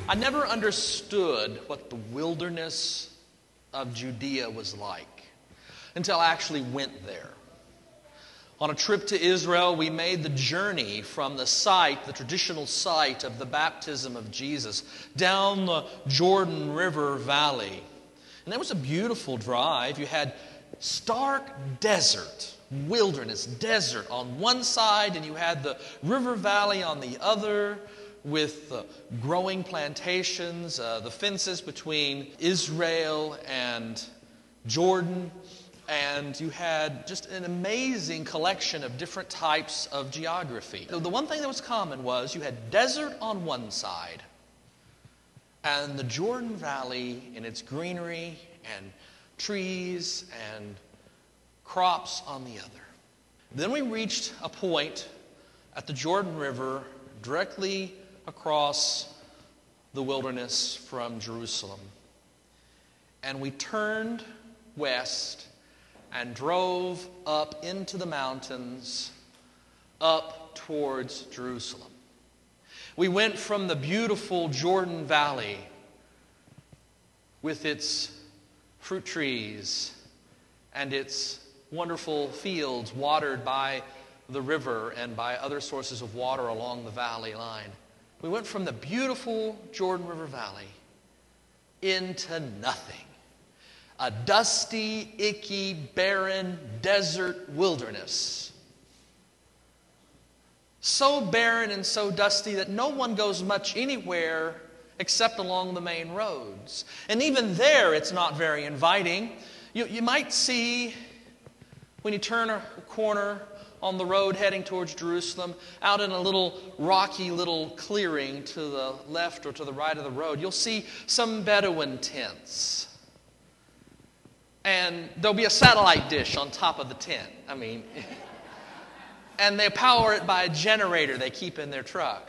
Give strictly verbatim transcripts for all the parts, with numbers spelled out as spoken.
I never understood what the wilderness of Judea was like until I actually went there. On a trip to Israel, we made the journey from the site, the traditional site of the baptism of Jesus, down the Jordan River Valley. And that was a beautiful drive. You had stark desert, wilderness, desert on one side, and you had the river valley on the other, with uh, growing plantations, uh, the fences between Israel and Jordan, and you had just an amazing collection of different types of geography. The one thing that was common was you had desert on one side, and the Jordan Valley in its greenery and trees and crops on the other. Then we reached a point at the Jordan River directly across the wilderness from Jerusalem. And we turned west and drove up into the mountains, up towards Jerusalem. We went from the beautiful Jordan Valley with its fruit trees and its wonderful fields watered by the river and by other sources of water along the valley line. We went from the beautiful Jordan River Valley into nothing. A dusty, icky, barren desert wilderness. So barren and so dusty that no one goes much anywhere except along the main roads. And even there, it's not very inviting. You, you might see, when you turn a corner on the road heading towards Jerusalem, out in a little rocky little clearing to the left or to the right of the road, you'll see some Bedouin tents. And there'll be a satellite dish on top of the tent. I mean, and they power it by a generator they keep in their truck.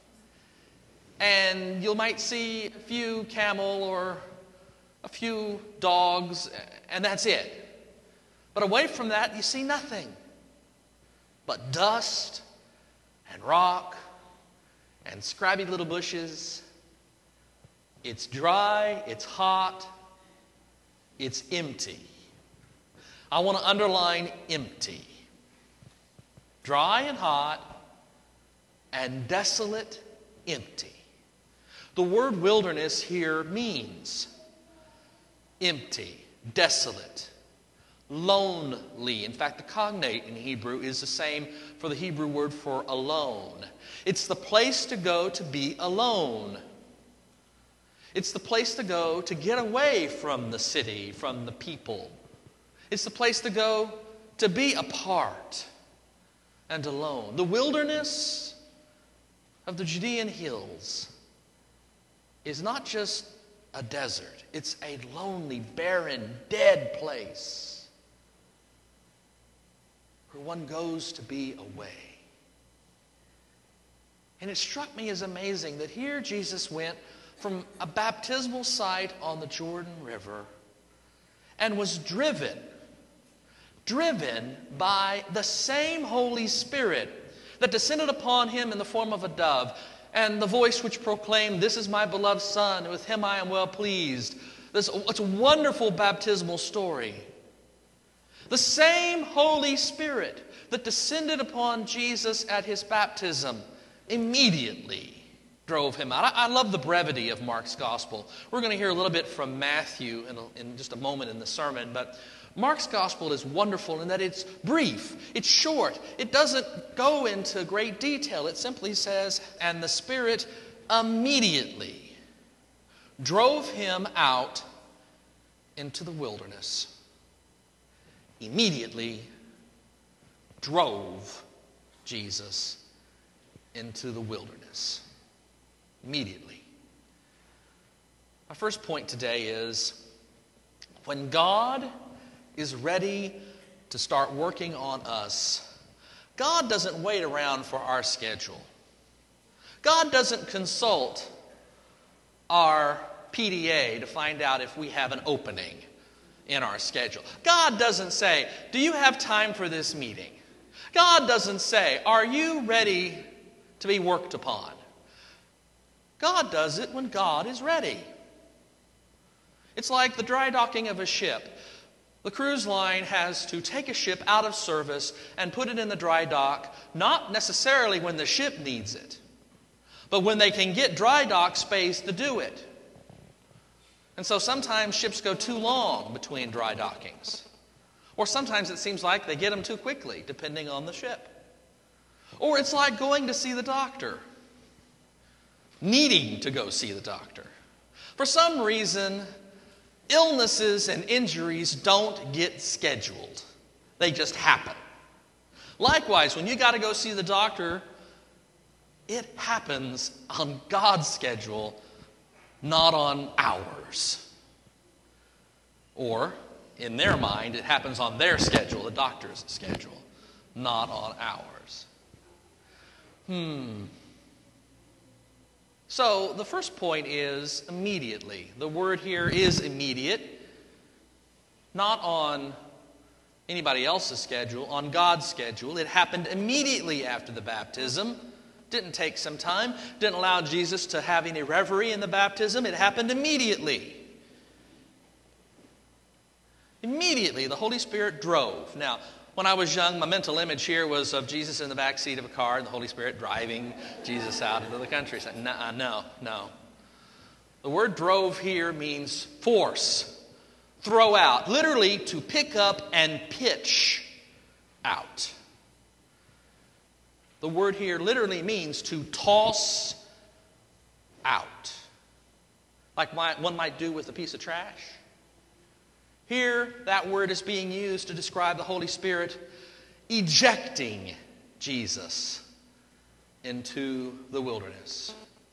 And you might see a few camel or a few dogs, and that's it. But away from that, you see nothing but dust and rock and scrubby little bushes. It's dry, it's hot, it's empty. I want to underline empty. Dry and hot and desolate, empty. The word wilderness here means empty, desolate, lonely. In fact, the cognate in Hebrew is the same for the Hebrew word for alone. It's the place to go to be alone. It's the place to go to get away from the city, from the people. It's the place to go to be apart and alone. The wilderness of the Judean hills is not just a desert. It's a lonely, barren, dead place where one goes to be away. And it struck me as amazing that here Jesus went from a baptismal site on the Jordan River and was driven, driven by the same Holy Spirit that descended upon him in the form of a dove, and the voice which proclaimed, "This is my beloved Son, and with him I am well pleased." This, it's a wonderful baptismal story. The same Holy Spirit that descended upon Jesus at his baptism immediately drove him out. I, I love the brevity of Mark's gospel. We're going to hear a little bit from Matthew in, a, in just a moment in the sermon, but Mark's gospel is wonderful in that it's brief, it's short, it doesn't go into great detail. It simply says, "And the Spirit immediately drove him out into the wilderness." Immediately drove Jesus into the wilderness. Immediately. My first point today is, when God is ready to start working on us, God doesn't wait around for our schedule. God doesn't consult our P D A to find out if we have an opening in our schedule. God doesn't say, "Do you have time for this meeting?" God doesn't say, "Are you ready to be worked upon?" God does it when God is ready. It's like the dry docking of a ship. The cruise line has to take a ship out of service and put it in the dry dock, not necessarily when the ship needs it, but when they can get dry dock space to do it. And so sometimes ships go too long between dry dockings. Or sometimes it seems like they get them too quickly, depending on the ship. Or it's like going to see the doctor, needing to go see the doctor. For some reason, illnesses and injuries don't get scheduled. They just happen. Likewise, when you got to go see the doctor, it happens on God's schedule, not on ours. Or, in their mind, it happens on their schedule, the doctor's schedule, not on ours. Hmm. So, the first point is immediately. The word here is immediate, not on anybody else's schedule, on God's schedule. It happened immediately after the baptism. Didn't take some time. Didn't allow Jesus to have any reverie in the baptism. It happened immediately. Immediately, the Holy Spirit drove. Now, when I was young, my mental image here was of Jesus in the back seat of a car and the Holy Spirit driving Jesus out into the countryside. No, no, no. The word drove here means force, throw out, literally to pick up and pitch out. The word here literally means to toss out, like one might do with a piece of trash. Here, that word is being used to describe the Holy Spirit ejecting Jesus into the wilderness.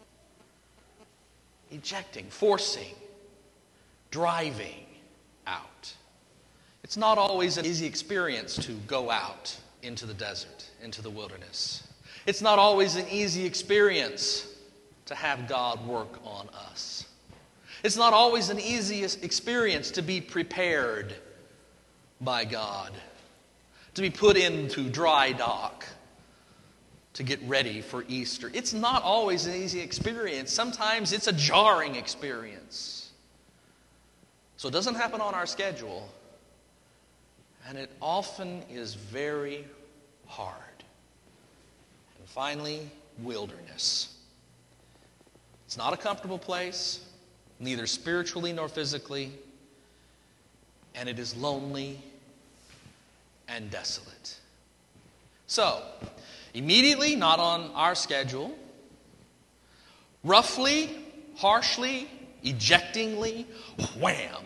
Ejecting, forcing, driving out. It's not always an easy experience to go out into the desert, into the wilderness. It's not always an easy experience to have God work on us. It's not always an easy experience to be prepared by God, to be put into dry dock, to get ready for Easter. It's not always an easy experience. Sometimes it's a jarring experience. So it doesn't happen on our schedule, and it often is very hard. And finally, wilderness. It's not a comfortable place, neither spiritually nor physically, and it is lonely and desolate. So, immediately, not on our schedule, roughly, harshly, ejectingly, wham,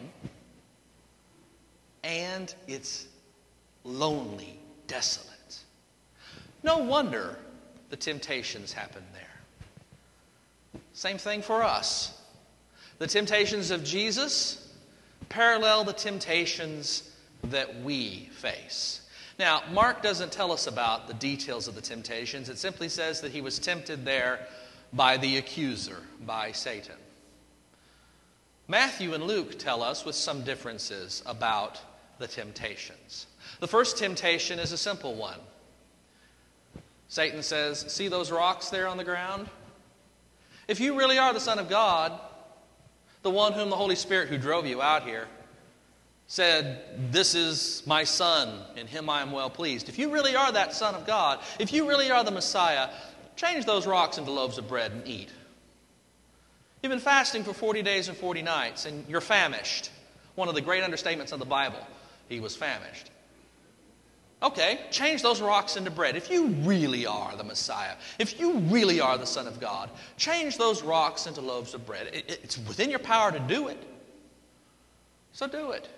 and it's lonely, desolate. No wonder the temptations happen there. Same thing for us. The temptations of Jesus parallel the temptations that we face. Now, Mark doesn't tell us about the details of the temptations. It simply says that he was tempted there by the accuser, by Satan. Matthew and Luke tell us with some differences about the temptations. The first temptation is a simple one. Satan says, "See those rocks there on the ground? If you really are the Son of God, the one whom the Holy Spirit who drove you out here said, 'This is my Son, in him I am well pleased.' If you really are that Son of God, if you really are the Messiah, change those rocks into loaves of bread and eat. You've been fasting for forty days and forty nights, and you're famished." One of the great understatements of the Bible, he was famished. Okay, change those rocks into bread. If you really are the Messiah, if you really are the Son of God, change those rocks into loaves of bread. It, it's within your power to do it. So do it.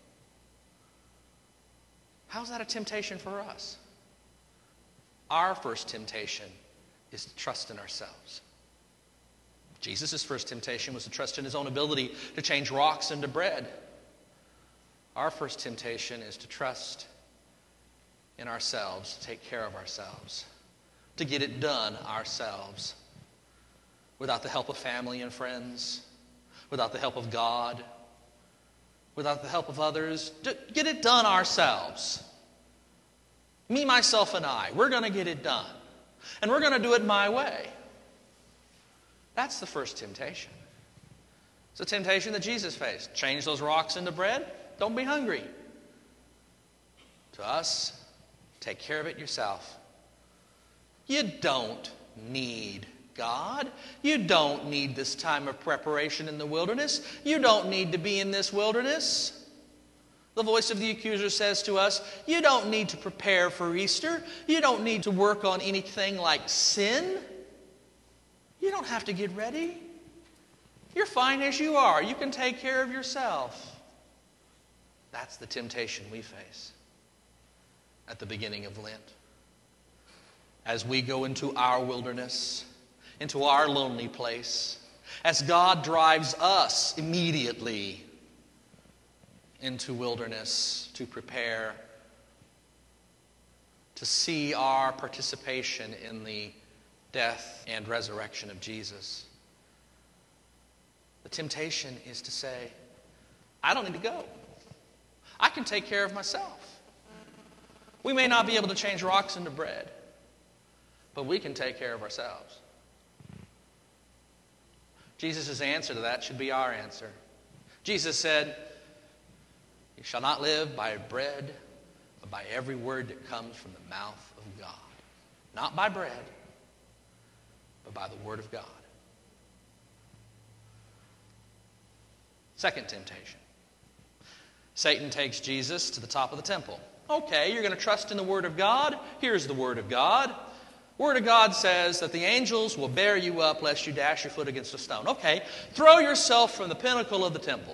How's that a temptation for us? Our first temptation is to trust in ourselves. Jesus' first temptation was to trust in his own ability to change rocks into bread. Our first temptation is to trust in ourselves, to take care of ourselves, to get it done ourselves, without the help of family and friends, without the help of God, without the help of others. To get it done ourselves. Me, myself, and I. We're going to get it done. And we're going to do it my way. That's the first temptation. It's a temptation that Jesus faced. Change those rocks into bread. Don't be hungry. To us, take care of it yourself. You don't need God. You don't need this time of preparation in the wilderness. You don't need to be in this wilderness. The voice of the accuser says to us, you don't need to prepare for Easter. You don't need to work on anything like sin. You don't have to get ready. You're fine as you are. You can take care of yourself. That's the temptation we face at the beginning of Lent. As we go into our wilderness, into our lonely place, as God drives us immediately into wilderness to prepare to see our participation in the death and resurrection of Jesus. The temptation is to say, I don't need to go. I can take care of myself. We may not be able to change rocks into bread, but we can take care of ourselves. Jesus' answer to that should be our answer. Jesus said, you shall not live by bread, but by every word that comes from the mouth of God. Not by bread, but by the word of God. Second temptation. Satan takes Jesus to the top of the temple. Okay, you're going to trust in the word of God. Here's the word of God. Word of God says that the angels will bear you up lest you dash your foot against a stone. Okay, throw yourself from the pinnacle of the temple.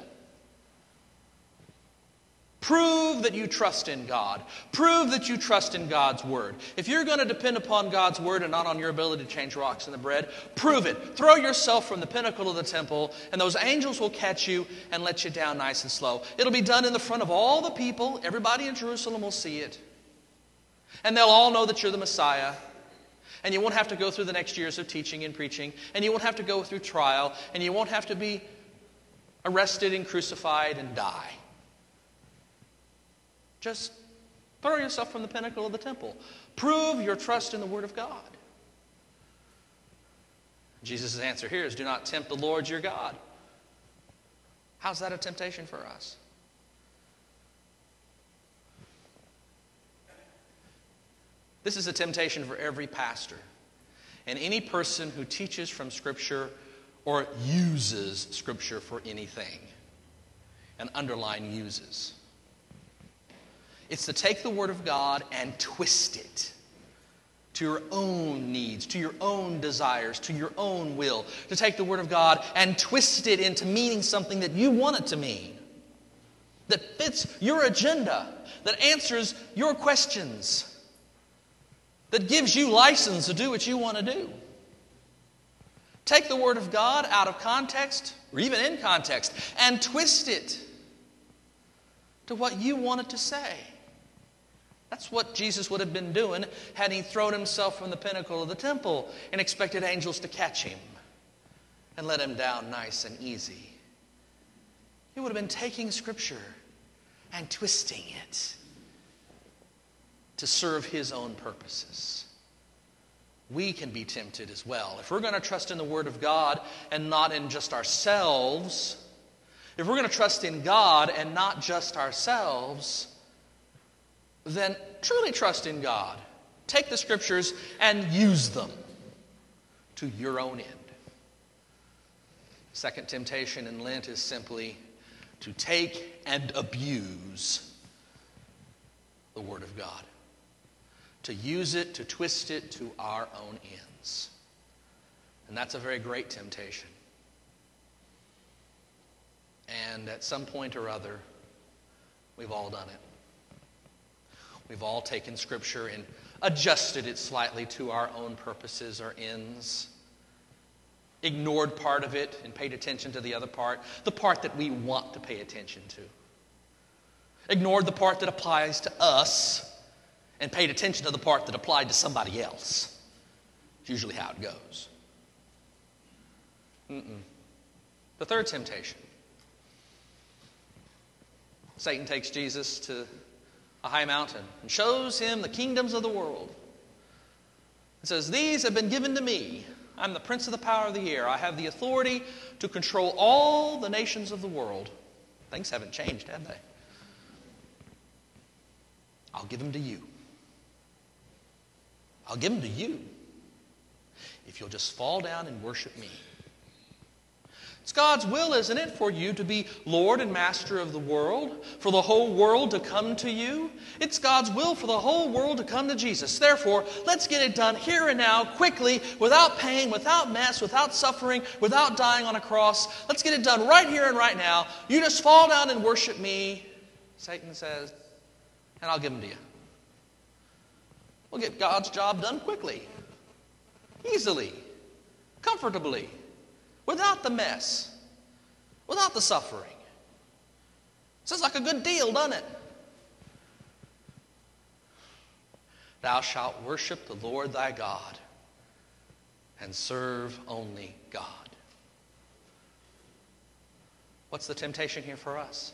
Prove that you trust in God. Prove that you trust in God's word. If you're going to depend upon God's word and not on your ability to change rocks into bread, prove it. Throw yourself from the pinnacle of the temple, and those angels will catch you and let you down nice and slow. It'll be done in the front of all the people. Everybody in Jerusalem will see it. And they'll all know that you're the Messiah. And you won't have to go through the next years of teaching and preaching. And you won't have to go through trial. And you won't have to be arrested and crucified and die. Just throw yourself from the pinnacle of the temple. Prove your trust in the word of God. Jesus' answer here is, do not tempt the Lord your God. How's that a temptation for us? This is a temptation for every pastor and any person who teaches from Scripture or uses Scripture for anything. And underline uses. It's to take the Word of God and twist it to your own needs, to your own desires, to your own will. To take the Word of God and twist it into meaning something that you want it to mean. That fits your agenda, that answers your questions, that gives you license to do what you want to do. Take the Word of God out of context, or even in context, and twist it to what you want it to say. That's what Jesus would have been doing had he thrown himself from the pinnacle of the temple and expected angels to catch him and let him down nice and easy. He would have been taking Scripture and twisting it to serve his own purposes. We can be tempted as well. If we're going to trust in the Word of God and not in just ourselves, if we're going to trust in God and not just ourselves, then truly trust in God. Take the Scriptures and use them to your own end. Second temptation in Lent is simply to take and abuse the Word of God. To use it, to twist it to our own ends. And that's a very great temptation. And at some point or other, we've all done it. We've all taken Scripture and adjusted it slightly to our own purposes or ends. Ignored part of it and paid attention to the other part, the part that we want to pay attention to. Ignored the part that applies to us and paid attention to the part that applied to somebody else. It's usually how it goes. Mm-mm. The third temptation. Satan takes Jesus to a high mountain and shows him the kingdoms of the world. It says, these have been given to me, I'm the prince of the power of the air. I have the authority to control all the nations of the world. Things haven't changed, have they? I'll give them to you. I'll give them to you if you'll just fall down and worship me. It's God's will, isn't it, for you to be Lord and Master of the world, for the whole world to come to you? It's God's will for the whole world to come to Jesus. Therefore, let's get it done here and now, quickly, without pain, without mess, without suffering, without dying on a cross. Let's get it done right here and right now. You just fall down and worship me, Satan says, and I'll give them to you. We'll get God's job done quickly, easily, comfortably, without the mess, without the suffering. Sounds like a good deal, doesn't it? Thou shalt worship the Lord thy God and serve only God. What's the temptation here for us?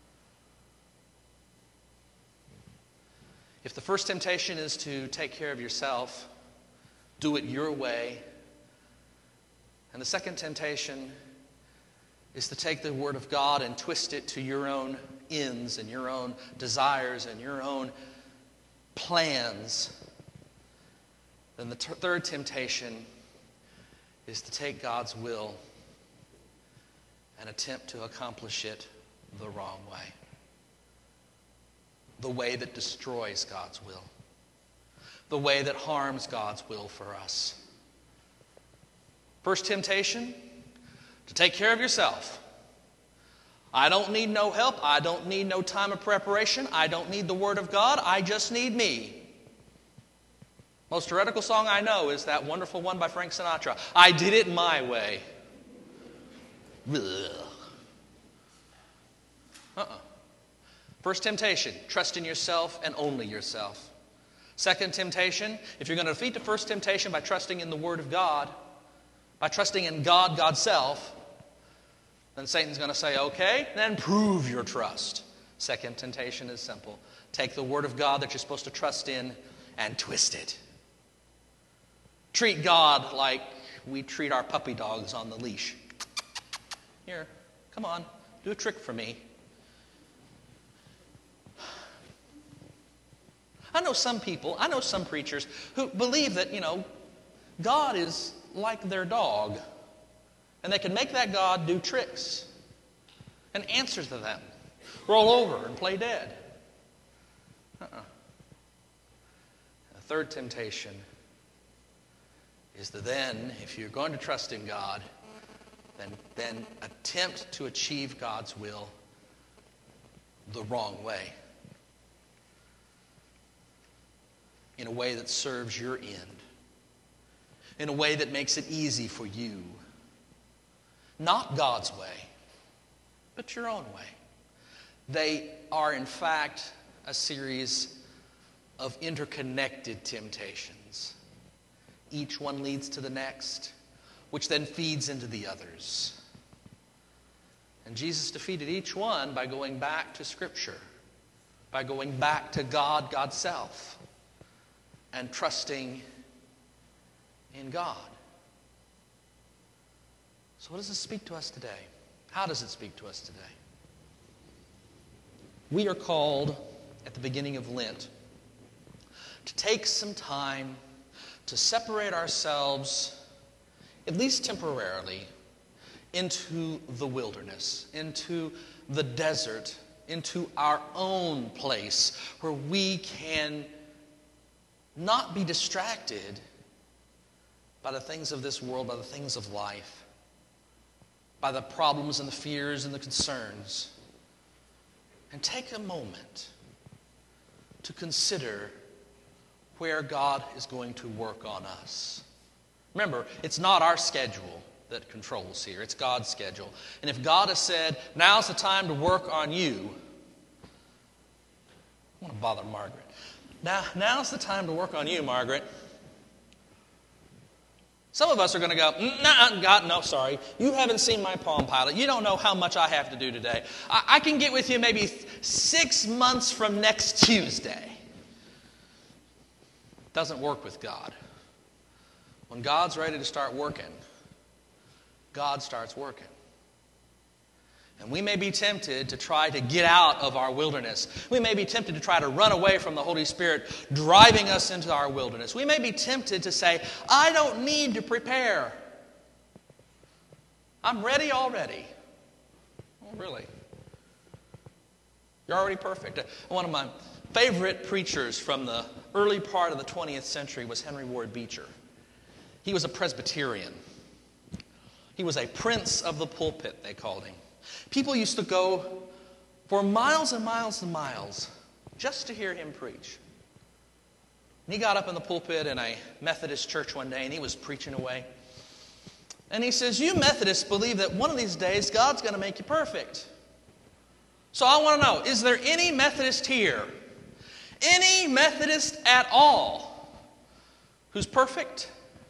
If the first temptation is to take care of yourself, do it your way, and the second temptation is to take the Word of God and twist it to your own ends and your own desires and your own plans, then the t- third temptation is to take God's will and attempt to accomplish it the wrong way. The way that destroys God's will. The way that harms God's will for us. First temptation, to take care of yourself. I don't need no help. I don't need no time of preparation. I don't need the Word of God. I just need me. Most heretical song I know is that wonderful one by Frank Sinatra. I did it my way. Ugh. Uh-uh. First temptation, trust in yourself and only yourself. Second temptation, if you're going to defeat the first temptation by trusting in the Word of God, by trusting in God, God's self, then Satan's going to say, okay, then prove your trust. Second temptation is simple. Take the Word of God that you're supposed to trust in and twist it. Treat God like we treat our puppy dogs on the leash. Here, come on, do a trick for me. I know some people, I know some preachers who believe that, you know, God is like their dog. And they can make that God do tricks and answer to them. Roll over and play dead. Uh-uh. The third temptation is to then, if you're going to trust in God, then, then attempt to achieve God's will the wrong way. In a way that serves your end. In a way that makes it easy for you. Not God's way, but your own way. They are, in fact, a series of interconnected temptations. Each one leads to the next, which then feeds into the others. And Jesus defeated each one by going back to Scripture, by going back to God, God's self, and trusting in God. So what does it speak to us today? How does it speak to us today? We are called at the beginning of Lent to take some time to separate ourselves, at least temporarily, into the wilderness, into the desert, into our own place where we can not be distracted by the things of this world, by the things of life, by the problems and the fears and the concerns. And take a moment to consider where God is going to work on us. Remember, it's not our schedule that controls here. It's God's schedule. And if God has said, now's the time to work on you, I want to bother Margaret. Now, now's the time to work on you, Margaret. Some of us are going to go, nah, God, no, sorry. You haven't seen my Palm Pilot. You don't know how much I have to do today. I, I can get with you maybe six months from next Tuesday. Doesn't work with God. When God's ready to start working, God starts working. And we may be tempted to try to get out of our wilderness. We may be tempted to try to run away from the Holy Spirit driving us into our wilderness. We may be tempted to say, I don't need to prepare. I'm ready already. Oh, really? You're already perfect. One of my favorite preachers from the early part of the twentieth century was Henry Ward Beecher. He was a Presbyterian. He was a prince of the pulpit, they called him. People used to go for miles and miles and miles just to hear him preach. And he got up in the pulpit in a Methodist church one day, and he was preaching away. And he says, you Methodists believe that one of these days God's going to make you perfect. So I want to know, is there any Methodist here, any Methodist at all, who's perfect?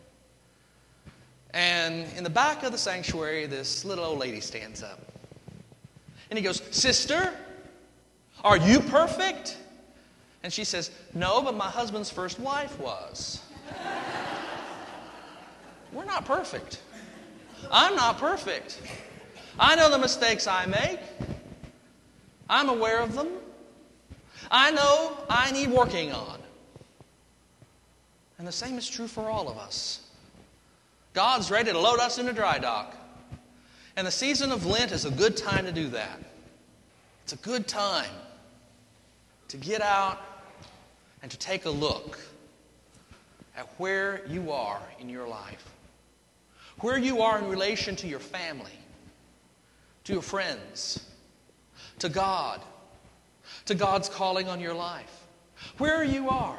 And in the back of the sanctuary, this little old lady stands up. And he goes, sister, are you perfect? And she says, no, but my husband's first wife was. We're not perfect. I'm not perfect. I know the mistakes I make. I'm aware of them. I know I need working on. And the same is true for all of us. God's ready to load us into dry dock. And the season of Lent is a good time to do that. It's a good time to get out and to take a look at where you are in your life. Where you are in relation to your family, to your friends, to God, to God's calling on your life. Where you are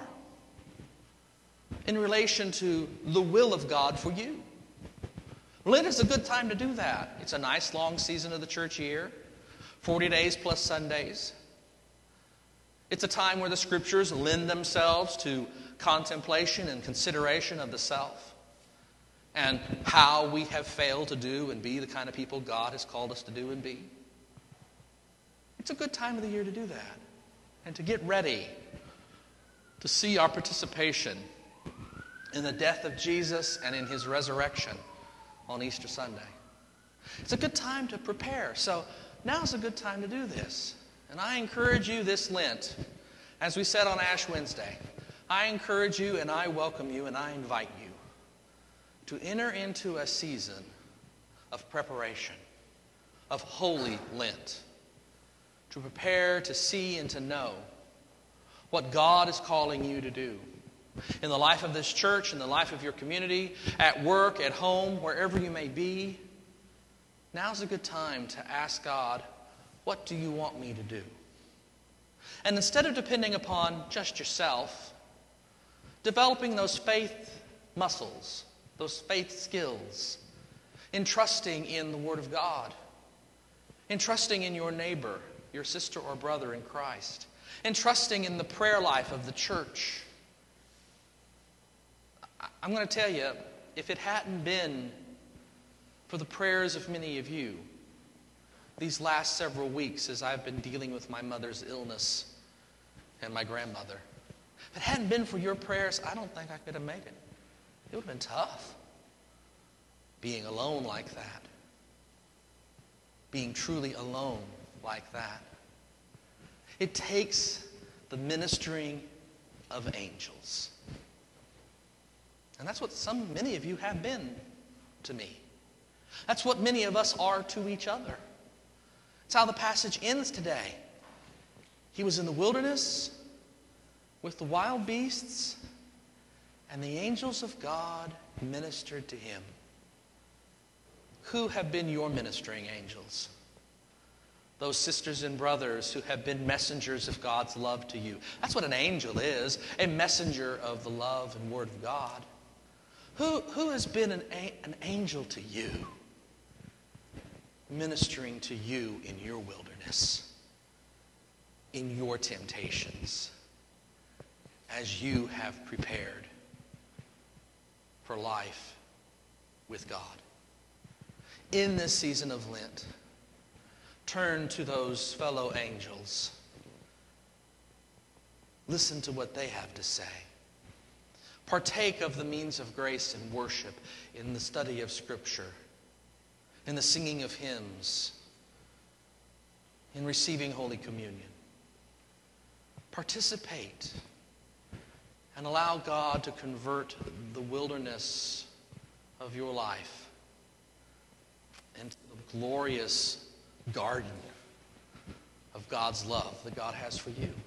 in relation to the will of God for you. Lent is a good time to do that. It's a nice long season of the church year, forty days plus Sundays. It's a time where the Scriptures lend themselves to contemplation and consideration of the self and how we have failed to do and be the kind of people God has called us to do and be. It's a good time of the year to do that and to get ready to see our participation in the death of Jesus and in His resurrection on Easter Sunday. It's a good time to prepare. So now's a good time to do this. And I encourage you this Lent, as we said on Ash Wednesday, I encourage you and I welcome you and I invite you to enter into a season of preparation, of holy Lent, to prepare to see and to know what God is calling you to do in the life of this church, in the life of your community, at work, at home, wherever you may be. Now's a good time to ask God, what do you want me to do? And instead of depending upon just yourself, developing those faith muscles, those faith skills, in trusting in the Word of God, in trusting in your neighbor, your sister or brother in Christ, in trusting in the prayer life of the church. I'm going to tell you, if it hadn't been for the prayers of many of you these last several weeks as I've been dealing with my mother's illness and my grandmother, if it hadn't been for your prayers, I don't think I could have made it. It would have been tough being alone like that, being truly alone like that. It takes the ministering of angels. And that's what some, many of you have been to me. That's what many of us are to each other. That's how the passage ends today. He was in the wilderness with the wild beasts, and the angels of God ministered to him. Who have been your ministering angels? Those sisters and brothers who have been messengers of God's love to you. That's what an angel is, a messenger of the love and word of God. Who, who has been an, an angel to you, ministering to you in your wilderness, in your temptations, as you have prepared for life with God? In this season of Lent, turn to those fellow angels. Listen to what they have to say. Partake of the means of grace in worship, in the study of Scripture, in the singing of hymns, in receiving Holy Communion. Participate and allow God to convert the wilderness of your life into the glorious garden of God's love that God has for you.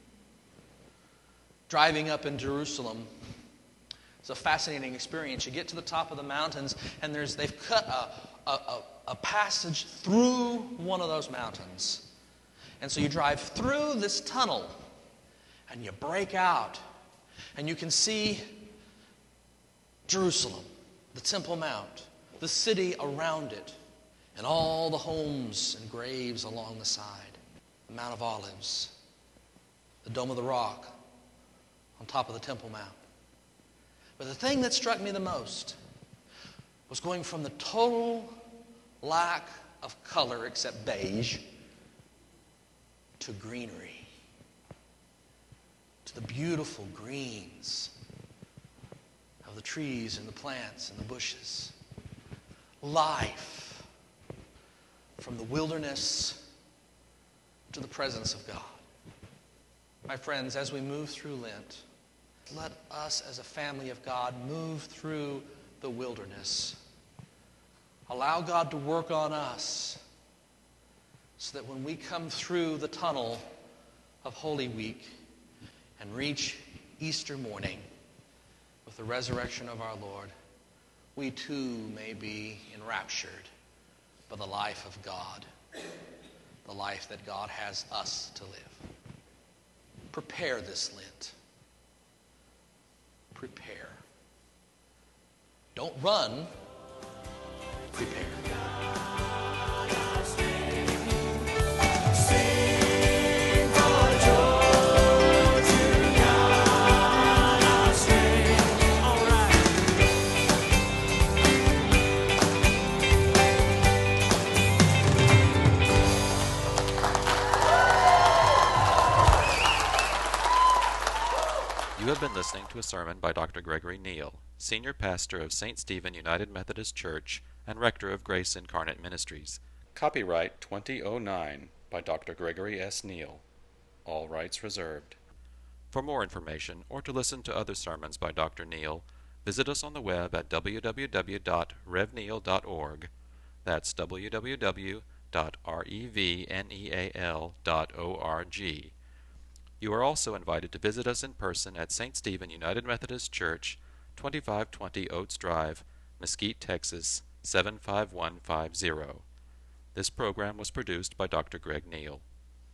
Driving up in Jerusalem, it's a fascinating experience. You get to the top of the mountains, and there's they've cut a, a, a, a passage through one of those mountains. And so you drive through this tunnel, and you break out, and you can see Jerusalem, the Temple Mount, the city around it, and all the homes and graves along the side, the Mount of Olives, the Dome of the Rock on top of the Temple Mount. But the thing that struck me the most was going from the total lack of color except beige to greenery, to the beautiful greens of the trees and the plants and the bushes. Life from the wilderness to the presence of God. My friends, as we move through Lent, let us as a family of God move through the wilderness. Allow God to work on us so that when we come through the tunnel of Holy Week and reach Easter morning with the resurrection of our Lord, we too may be enraptured by the life of God, the life that God has us to live. Prepare this Lent. Prepare. Don't run. Prepare. You have been listening to a sermon by Doctor Gregory Neal, Senior Pastor of Saint Stephen United Methodist Church and Rector of Grace Incarnate Ministries. Copyright twenty oh nine by Doctor Gregory S. Neal. All rights reserved. For more information or to listen to other sermons by Doctor Neal, visit us on the web at w w w dot rev neal dot org. That's w w w dot rev neal dot org. You are also invited to visit us in person at Saint Stephen United Methodist Church, twenty-five twenty Oates Drive, Mesquite, Texas, seven five one five zero. This program was produced by Doctor Greg Neal.